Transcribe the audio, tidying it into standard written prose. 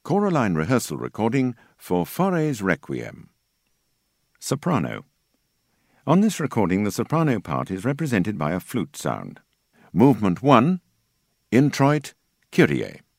Choraline rehearsal recording for Fauré's Requiem. Soprano. On this recording, the soprano part is represented by a flute sound. Movement 1, Introit, Kyrie.